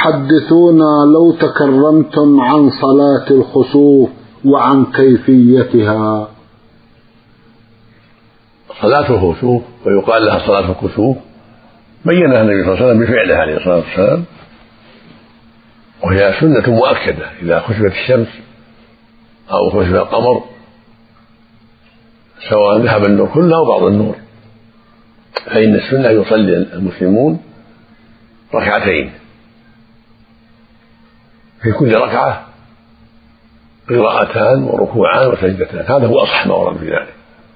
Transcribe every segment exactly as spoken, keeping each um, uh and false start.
حدثونا لو تكرمتم عن صلاة الخسوف وعن كيفيتها. صلاة الخسوف ويقال لها صلاة الكسوف بينها النبي صلى الله عليه وسلم بفعله عليه الصلاة والسلام، وهي سنة مؤكدة إذا خسفت الشمس أو خسف القمر، سواء ذهب النور كله أو بعض النور، فإن السنة يصلي المسلمون ركعتين في كل ركعة قراءتان وركوعان وسجدتان، هذا هو أصح ما ورد في ذلك.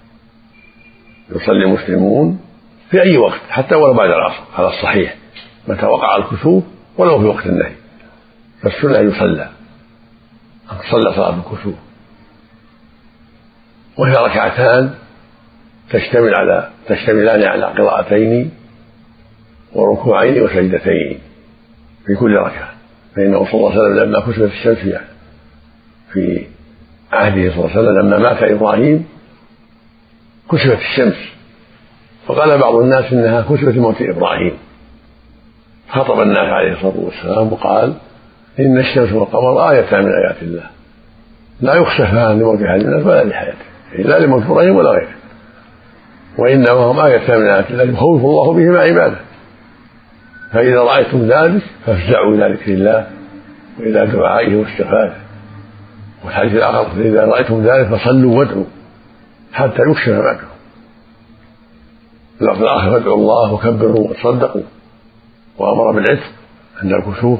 يصلي المسلمون في أي وقت حتى ولو بعد العصر على الصحيح متى وقع الكسوف ولو في وقت النهي، فالسنة يصلى صلى صلاة الكسوف، وهي ركعتان تشتمل على تشتملان على قراءتين وركوعين وسجدتين في كل ركعة، فإنه صلى الله عليه وسلم لما كسفت الشمس يعني في عهده صلى الله عليه وسلم لما مات إبراهيم كسفت الشمس، فقال بعض الناس إنها كسفت موت إبراهيم، خطب الناس عليه الصلاة والسلام وقال إن الشمس والقمر آيتان من آيات الله لا يخسفان لموت أحد الناس ولا لحياته، لا لموت إبراهيم ولا غيره، وإنما هم آيتان من آيات الله يخوف الله بهما عباده، فإذا رأيتم ذلك فافزعوا إلى ذكر الله وإلى دعائه واستغفاره. والحديث الآخر فإذا رأيتم ذلك فصلوا وادعوا حتى يكشف ما بكم. اللفظ الآخر فادعوا الله وكبروا وتصدقوا، وأمر بالعتق عند الكسوف،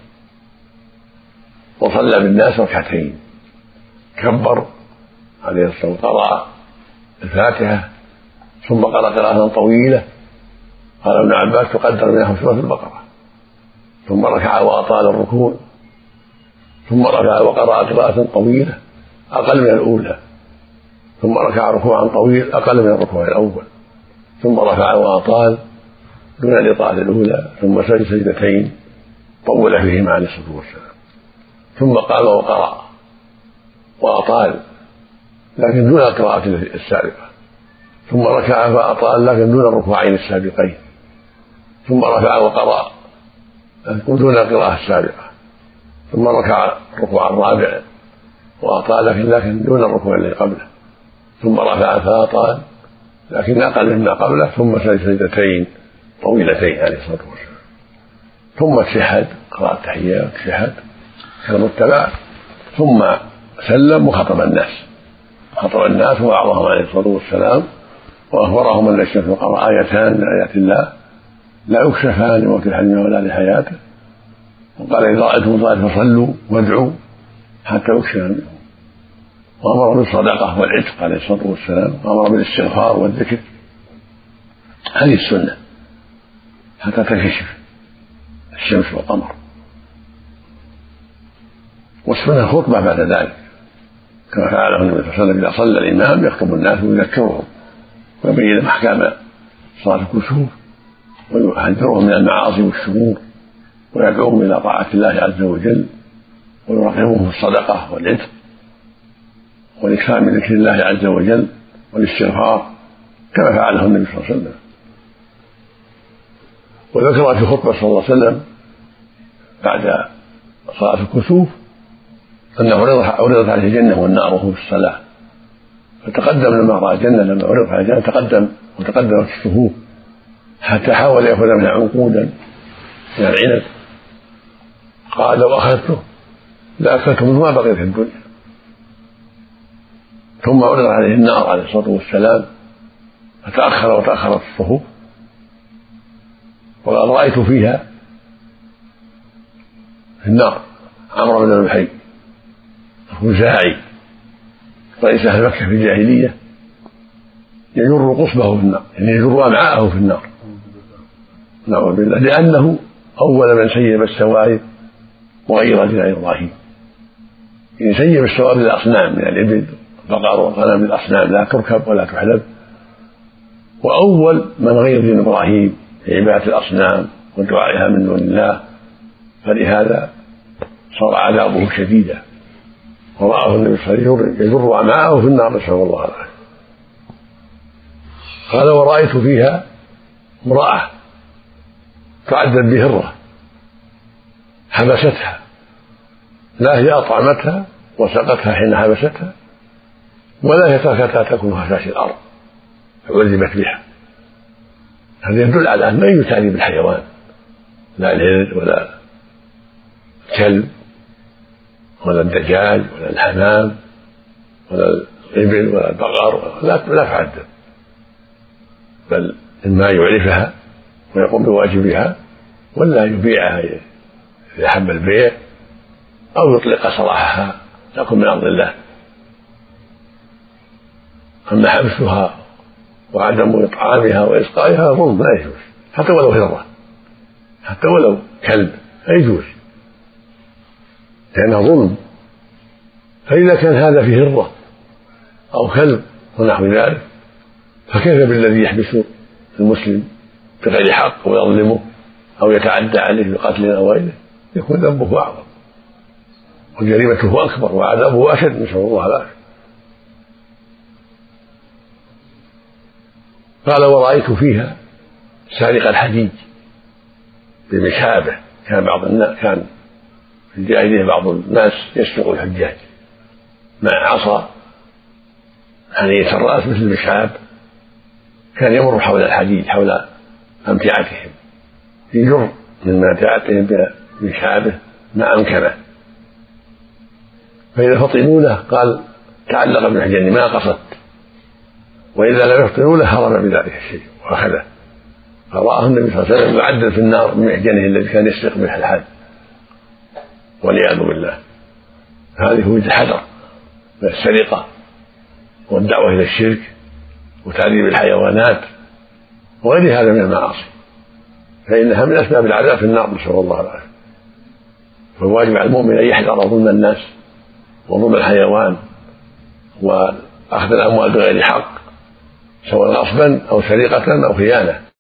وصلى بالناس ركعتين، كبر عليه الصلاة والسلام قرأ الفاتحة ثم قرأ قراءة طويلة، قال ابن عباس تقدر منها سورة البقرة، ثم ركع وأطال الركوع، ثم ركع وقرأ قراءة طويلة أقل من الأولى، ثم ركع ركوعا طويل أقل من الركوع الأول، ثم ركع وأطال دون الإطالة الأولى، ثم سجد سجدتين طول فيهما عليه الصلاة والسلام، ثم قام وقرأ وأطال لكن دون القراءة السابقة، ثم ركع فأطال لكن دون الركوعين السابقين، ثم رفع وقرأ دون القراءة السابقة، ثم ركع الركوع الرابع وأطال لكن لكن دون الركوع الذي قبله، ثم رفع فأطال لكن أقل مما قبله، ثم سجد سجدتين طويلتين عليه الصلاة والسلام، ثم اتشهد قرأ التحيات اتشهد كالمتبع، ثم سلم وخطب الناس خطب الناس ووعظهم عليه الصلاة والسلام، وأخبرهم أن الشمس والقمر آيتان من آيات الله لا يكشفان لموت أحد ولا لحياته، وقال إذا رأيتم ذلك فصلوا وادعوا حتى يكشف منهم، وأمر بالصدقة والعتق عليه الصلاة والسلام، وأمر بالاستغفار والذكر. هذه السنة حتى تنكشف الشمس والقمر. والسنة الخطبة بعد ذلك كما فعله النبي صلى الله عليه وسلم إذا صلى الإمام يخطب الناس ويذكرهم ويبين أحكام صلاة الكسوف ويحذرهم من المعاصي والشرور ويدعوهم إلى طاعة الله عز وجل، ويرغبهم في الصدقة والعتق والإكثار من ذكر الله عز وجل والاستغفار كما فعله النبي صلى الله عليه وسلم. وذكر في خطبة صلى الله عليه وسلم بعد صلاة الكسوف أنه عرضت عليه الجنة والنار وهو في الصلاة، فتقدم لما رأى الجنة لما عرضت عليه الجنة تقدم وتقدمت الصفوف حتى حاول يأخذ منها عنقودا من العنب، قال لو أخذته لأكلته منه ما بقي في الدنيا. ثم عرض عليه النار عليه الصلاة والسلام فتأخر وتأخرت الصفوف، وقال رأيت فيها في النار عمرو بن لحي الخزاعي رئيس أهل مكة في الجاهلية يجر قصبه في النار، يعني يجر أمعاءه في النار نعوذ بالله، لأنه أول من سيب السوائب وغير دين إبراهيم، يعني سيب السوائب للأصنام من الإبل والبقر والغنم للأصنام لا تركب ولا تحلب، وأول من غير دين إبراهيم في عبادة الأصنام ودعائها من دون الله، فلهذا صار عذابه شديدا، ورآه النبي صلى الله عليه وسلم يجر أمعاءه في النار نسأل الله العافية. قال ورأيت فيها امرأة تعدت بهرة حبستها، لا هي أطعمتها وسقتها حين حبستها، ولا هي تركتها تكون خشاش الأرض فعذبت بها. هذا يدل على أن ما يتعدي بالحيوان، لا الهرد ولا الكلب ولا الدجاج ولا الحمام ولا الإبل ولا البقر، لا لا تعذب، بل إما يعرفها ويقوم بواجبها، ولا يبيعها إذا حب البيع، أو يطلق سراحها تكون من أرض الله. أما حبسها وعدم إطعامها وإسقائها ظلم لا يجوز، حتى ولو هرة، حتى ولو كلب لا يجوز، لأنه ظلم. فإذا كان هذا في هرة أو كلب ونحو ذلك، فكيف بالذي يحبس المسلم بغير حق ويظلمه أو يتعدى عليه بقتل أو غيره؟ يكون ذنبه أعظم وجريمته أكبر وعذابه أشد، نسأل الله العافية. قال: ورأيت فيها سارق الحديد بمشابه. كان بعض الناس كان في الجاهلية بعض الناس يسرق الحجاج مع عصا حنية الرأس مثل المشاب، كان يمر حول الحديد حول أمتعتهم، يجر من متاعتهم بمشابه مع أمكنه، فإذا فطنوا له قال تعلق بمحجني ما قصدت، وإذا لم يفطنوا له هرب بذلك الشيء وأخذه، فرآه النبي صلى الله عليه وسلم يعدل في النار بمحجنه الذي كان يسرق به الحد، والعياذ بالله. هذه هو الحذر من السرقة والدعوة إلى الشرك وتعذيب الحيوانات وغير هذا من المعاصي، فإنها من أسباب العذاب في النار، نسأل الله العافية. فالواجب على المؤمن أن يحذر ظلم الناس وظلم الحيوان وأخذ الأموال بغير حق، سواء غصبا أو سرقة أو خيانة،